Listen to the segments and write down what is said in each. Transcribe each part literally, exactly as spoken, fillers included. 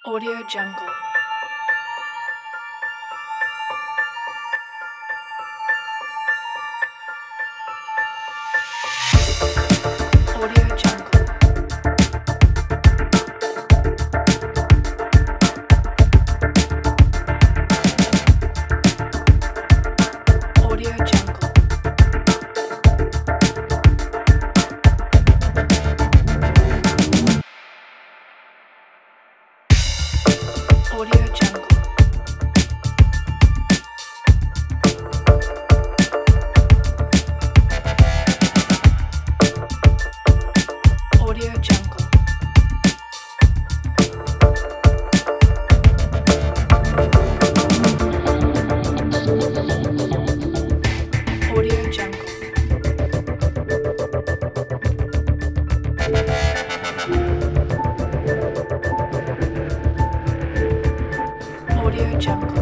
Audio Jungle. Audio Jungle. Audio Jungle. Audio Jungle. Audio Jungle. Audio Jungle. Audio Jungle.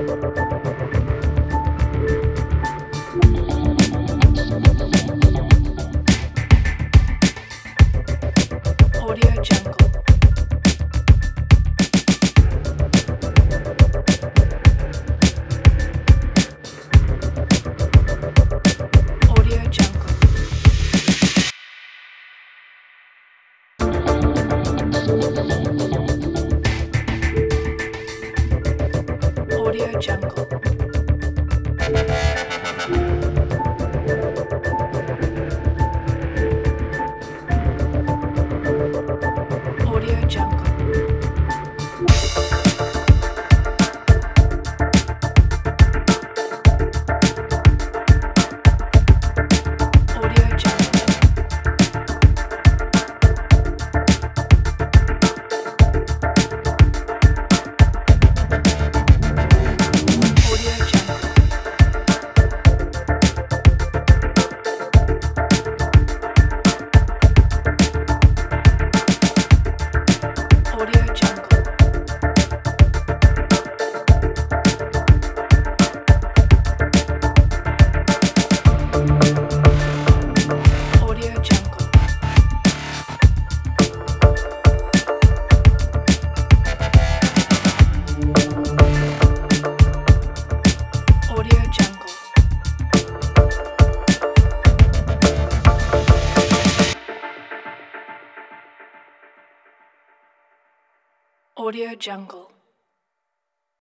Audio Jungle. Audio Jungle. Audio Jungle. Audio Jungle. Audio Jungle. Audio Jungle. Audio Jungle. Audio Jungle. Audio Jungle. Audio Jungle.